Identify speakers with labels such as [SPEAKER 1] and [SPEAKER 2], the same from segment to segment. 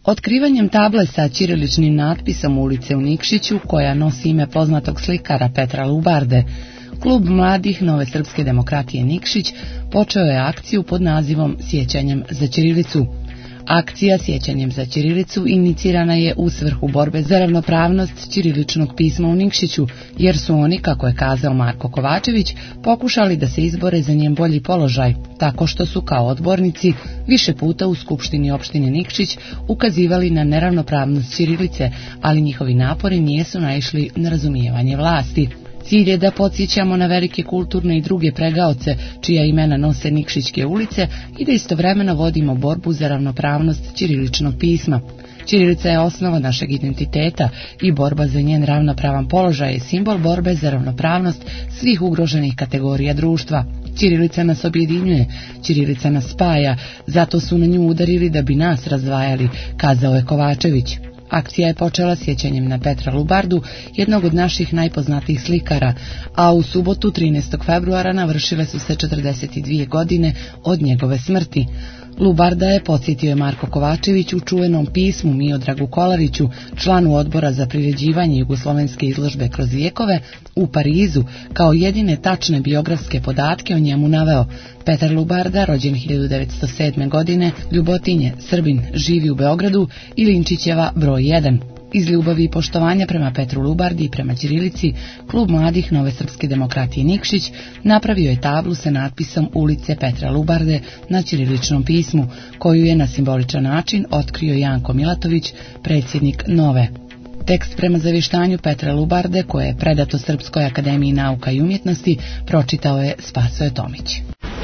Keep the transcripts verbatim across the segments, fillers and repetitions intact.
[SPEAKER 1] Otkrivanjem table sa ćiriličnim natpisom ulice u Nikšiću, koja nosi ime poznatog slikara Petra Lubarde, Klub mladih Nove srpske demokratije Nikšić počeo je akciju pod nazivom Sjećanjem za ćirilicu. Akcija Sjećanjem za ćirilicu inicirana je u svrhu borbe za ravnopravnost ćiriličnog pisma u Nikšiću, jer su oni, kako je kazao Marko Kovačević, pokušali da se izbore za njen bolji položaj, tako što su kao odbornici više puta u Skupštini opštine Nikšić ukazivali na neravnopravnost ćirilice, ali njihovi napori nisu naišli na razumijevanje vlasti. Cilj je da podsjećamo na velike kulturne i druge pregaoce čija imena nose Nikšićke ulice i da istovremeno vodimo borbu za ravnopravnost ćiriličnog pisma. Ćirilica je osnova našeg identiteta i borba za njen ravnopravan položaj je simbol borbe za ravnopravnost svih ugroženih kategorija društva. Ćirilica nas objedinjuje, ćirilica nas spaja, zato su na nju udarili da bi nas razdvajali, kazao je Kovačević. Akcija je počela sjećanjem na Petra Lubardu, jednog od naših najpoznatijih slikara, a u subotu trinaestog februara navršile su se četrdeset dvije godine od njegove smrti. Lubarda je, podsjetio je Marko Kovačević u čuvenom pismu Miodragu Kolariću, članu odbora za priređivanje jugoslovenske izložbe kroz vijekove, u Parizu, kao jedine tačne biografske podatke o njemu naveo: Petar Lubarda, rođen hiljadu devetsto sedme. godine, Ljubotinje, Srbin, živi u Beogradu i Linčićeva broj jedan. Iz ljubavi i poštovanja prema Petru Lubardi i prema ćirilici, Klub mladih Nove srpske demokratije Nikšić napravio je tablu sa natpisom ulice Petra Lubarde na ćiriličnom pismu, koju je na simboličan način otkrio Janko Milatović, predsjednik Nove. Tekst prema zavještanju Petra Lubarde, koje je predato Srpskoj akademiji nauka i umjetnosti, pročitao je Spasoje Tomić.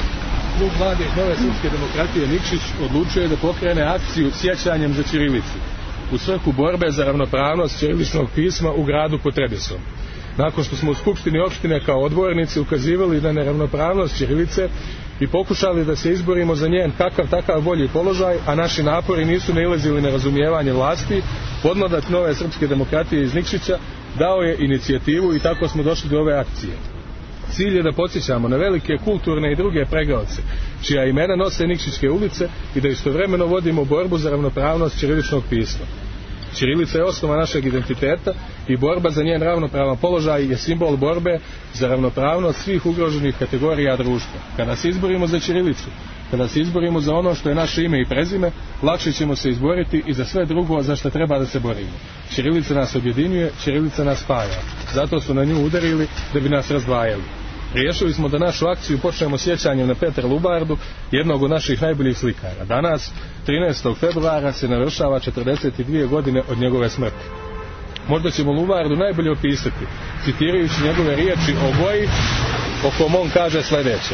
[SPEAKER 2] Klub mladih Nove srpske demokratije Nikšić odlučuje da pokrene akciju Sjećanjem za ćirilicu u svrhu borbe za ravnopravnost ćiriličnog pisma u gradu pod Trebisom. Nakon što smo u Skupštini opštine kao odbornici ukazivali na neravnopravnost ćirilice i pokušali da se izborimo za njen kakav takav bolji položaj, a naši napori nisu nailazili na razumijevanje vlasti, podmladak Nove srpske demokratije iz Nikšića dao je inicijativu i tako smo došli do ove akcije. Cilj je da podsjećamo na velike kulturne i druge pregaoce čija imena nose Nikšićke ulice i da istovremeno vodimo borbu za ravnopravnost ćiriličnog pisma. Ćirilica je osnova našeg identiteta i borba za njen ravnopravan položaj je simbol borbe za ravnopravnost svih ugroženih kategorija društva. Kada se izborimo za ćirilicu, kada se izborimo za ono što je naše ime i prezime, lakše ćemo se izboriti i za sve drugo za što treba da se borimo. Ćirilica nas objedinjuje, ćirilica nas spaja. Zato su na nju udarili da bi nas razdvajali. Riješili smo da našu akciju počnemo sjećanjem na Petra Lubardu, jednog od naših najboljih slikara. Danas, trinaestog februara, se navršava četrdeset dvije godine od njegove smrti. Možda ćemo Lubardu najbolje opisati, citirajući njegove riječi o boji, o kom on kaže sljedeće: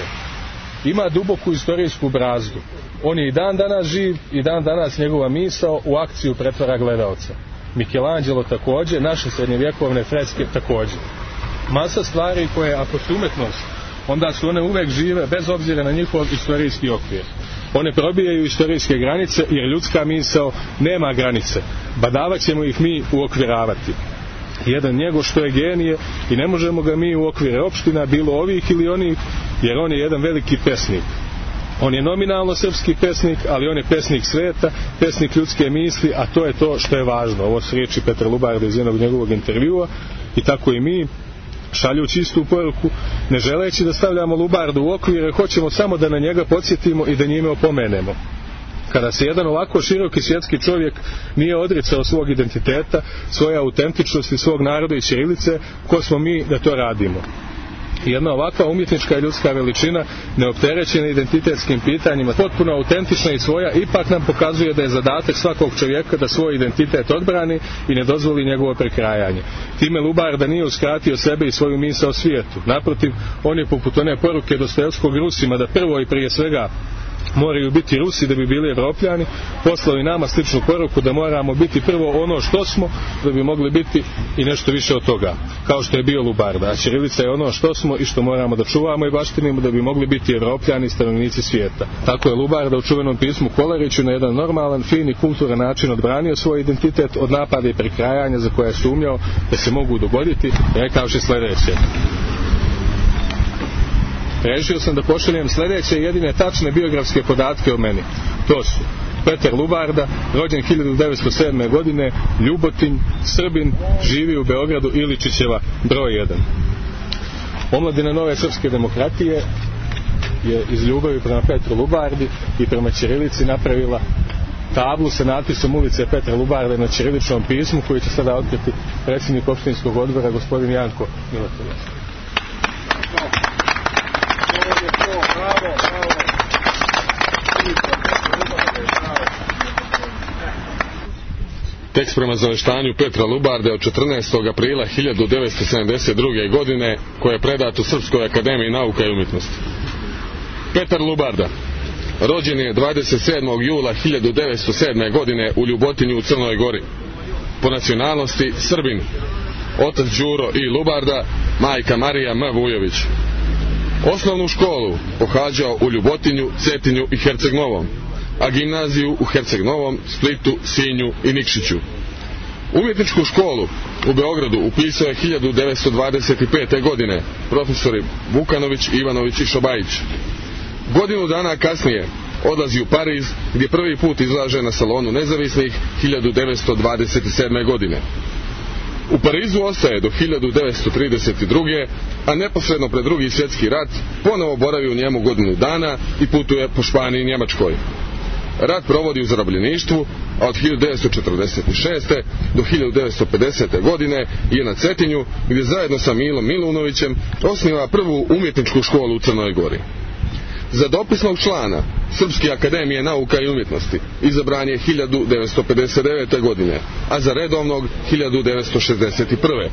[SPEAKER 2] ima duboku istorijsku brazdu. On je i dan danas živ i dan danas njegova misao u akciju pretvara gledaoca. Michelangelo također, naše srednjevjekovne freske također. Masa stvari koje, ako su umetnost, onda su one uvek žive bez obzira na njihov istorijski okvir. One probijaju istorijske granice jer ljudska misao nema granice. Badavat ćemo ih mi uokviravati. Jedan njegov što je genije i ne možemo ga mi u okvire opština, bilo ovih ili onih, jer on je jedan veliki pesnik. On je nominalno srpski pesnik, ali on je pesnik sveta, pesnik ljudske misli, a to je to što je važno. Ovo su riječi Petra Lubarda iz jednog njegovog intervjua i tako i mi, šaljući istu poruku, ne želeći da stavljamo Lubardu u okvire, hoćemo samo da na njega podsjetimo i da njime opomenemo. Kada se jedan ovako široki svjetski čovjek nije odricao svog identiteta, svoje autentičnosti, svog naroda i ćirilice, ko smo mi da to radimo? Jedna ovakva umjetnička i ljudska veličina, neopterećena identitetskim pitanjima, potpuno autentična i svoja, ipak nam pokazuje da je zadatak svakog čovjeka da svoj identitet odbrani i ne dozvoli njegovo prekrajanje. Time Lubarda nije uskratio sebe i svoju misao svijetu. Naprotiv, on je poput one poruke Dostojevskog Rusima da prvo i prije svega moraju biti Rusi da bi bili Evropljani, poslao i nama sličnu poruku da moramo biti prvo ono što smo da bi mogli biti i nešto više od toga, kao što je bio Lubarda. A ćirilica je ono što smo i što moramo da čuvamo i baštinimo da bi mogli biti Evropljani i stanovnici svijeta. Tako je Lubarda u čuvenom pismu Kolariću na jedan normalan, fin i kulturan način odbranio svoj identitet od napada i prekrajanja za koje je sumnjao da se mogu dogoditi, rekavši sljedeće: rešio sam da pošaljem sljedeće jedine tačne biografske podatke o meni. To su: Petar Lubarda, rođen hiljadu devetsto sedme. godine, Ljubotinj, Srbin, živi u Beogradu, Iličićeva, broj jedan. Omladina Nove srpske demokratije je iz ljubavi prema Petru Lubardi i prema ćirilici napravila tablu sa natpisom ulice Petra Lubarde na ćiriličnom pismu, koji će sada otkriti predsjednik opštinskog odbora, gospodin Janko Milatović.
[SPEAKER 3] Tekst prema zaveštanju Petra Lubarde od četrnaestog aprila hiljadu devetsto sedamdeset druge. godine, koje je predat u Srpskoj akademiji nauka i umjetnosti. Petar Lubarda rođen je dvadeset sedmog jula hiljadu devetsto sedme. godine u Ljubotinju u Crnoj Gori. Po nacionalnosti Srbin. Otac Đuro I. Lubarda, majka Marija M. Vujović. Osnovnu školu pohađao u Ljubotinju, Cetinju i Herceg Novom, a gimnaziju u Herceg Novom, Splitu, Sinju i Nikšiću. Umjetničku školu u Beogradu upisao je hiljadu devetsto dvadeset pete. godine profesori Vukanović, Ivanović i Šobajić. Godinu dana kasnije odlazi u Pariz, gdje prvi put izlaže na Salonu nezavisnih hiljadu devetsto dvadeset sedme. godine. U Parizu ostaje do hiljadu devetsto trideset druge. a neposredno pred drugi svjetski rat ponovo boravi u njemu godinu dana i putuje po Španiji i Njemačkoj. Rat provodi u zarobljeništvu, a od hiljadu devetsto četrdeset šeste. do hiljadu devetsto pedesete. godine je na Cetinju, gdje zajedno sa Milom Milunovićem osniva prvu umjetničku školu u Crnoj Gori. Za dopisnog člana Srpske akademije nauka i umjetnosti izabran je hiljadu devetsto pedeset devete. godine, a za redovnog hiljadu devetsto šezdeset prve.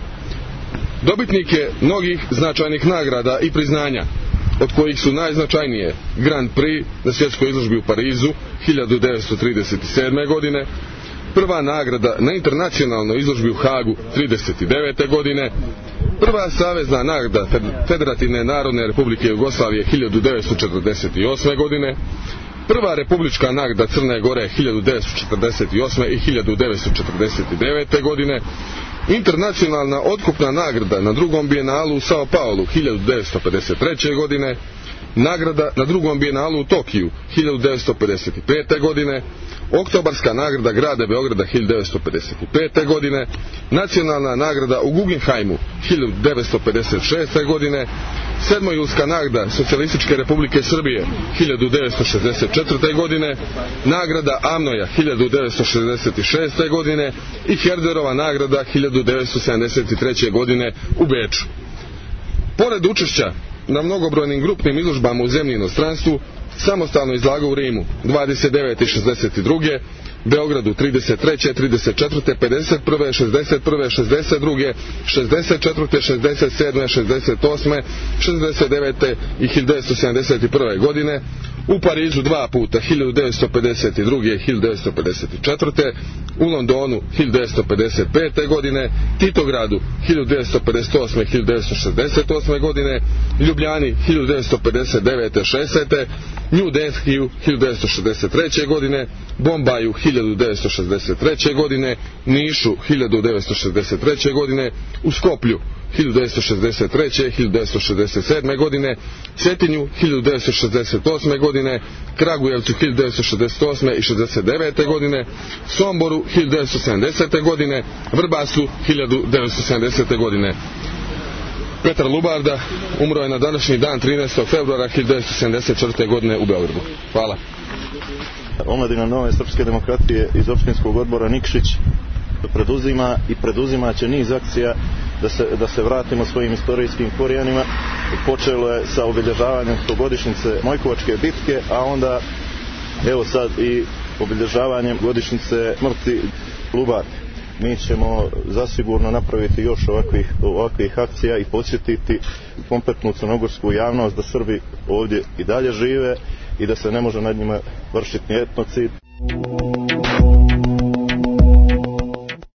[SPEAKER 3] Dobitnik je mnogih značajnih nagrada i priznanja, od kojih su najznačajnije Grand Prix na svjetskoj izložbi u Parizu hiljadu devetsto trideset sedme. godine, prva nagrada na internacionalnoj izložbi u Hagu trideset devete. godine, prva savezna nagrada Federativne narodne republike Jugoslavije hiljadu devetsto četrdeset osme. godine, prva republička nagrada Crne Gore hiljadu devetsto četrdeset osme. i hiljadu devetsto četrdeset devete. godine, internacionalna otkupna nagrada na drugom bijenalu u Sao Paulu hiljadu devetsto pedeset treće. godine, nagrada na drugom bijenalu u Tokiju hiljadu devetsto pedeset pete. godine, oktobarska nagrada grada Beograda hiljadu devetsto pedeset pete. godine, nacionalna nagrada u Guggenheimu hiljadu devetsto pedeset šeste. godine, sedmojulska nagrada Socijalističke republike Srbije hiljadu devetsto šezdeset četvrte. godine, nagrada Amnoja hiljadu devetsto šezdeset šeste. godine i Herderova nagrada hiljadu devetsto sedamdeset treće. godine u Beču. Pored učešća na mnogobrojnim grupnim izložbama u zemlji i inostranstvu, samostalno izlagao u Rimu dvadeset devete i šezdeset druge. Beogradu trideset treće, trideset četvrte, pedeset prve, šezdeset prve, šezdeset druge, šezdeset četvrte, šezdeset sedme, šezdeset osme, šezdeset devete i hiljadu devetsto sedamdeset prve. godine, u Parizu dva puta hiljadu devetsto pedeset druge i hiljadu devetsto pedeset četvrte. u Londonu hiljadu devetsto pedeset pete. godine, Titogradu hiljadu devetsto pedeset osme i hiljadu devetsto šezdeset osme. godine, Ljubljani hiljadu devetsto pedeset devete i šezdesete. New Delhiju hiljadu devetsto šezdeset treće. godine, Bombaju hiljadu devetsto šezdeset treće. godine, Nišu hiljadu devetsto šezdeset treće. godine, u Skoplju hiljadu devetsto šezdeset treće. i hiljadu devetsto šezdeset sedme. godine, Cetinju hiljadu devetsto šezdeset osme. godine, Kragujevcu hiljadu devetsto šezdeset osme. i šezdeset devete. godine, Somboru hiljadu devetsto sedamdesete. godine, Vrbasu hiljadu devetsto sedamdesete. godine. Petar Lubarda umro je na današnji dan trinaestog februara hiljadu devetsto sedamdeset četvrte. godine u Beogradu. Hvala.
[SPEAKER 4] Omladina Nove srpske demokratije iz opštinskog odbora Nikšić preduzima i preduzima će niz akcija da se, da se vratimo svojim istorijskim korijenima. Počelo je sa obilježavanjem stogodišnjice Mojkovačke bitke, a onda evo sad i obilježavanjem godišnjice smrti Lubarde. Mi ćemo zasigurno napraviti još ovakvih, ovakvih akcija i podsjetiti kompletnu crnogorsku javnost da Srbi ovdje i dalje žive i da se ne može nad njima vršiti ni etnocid.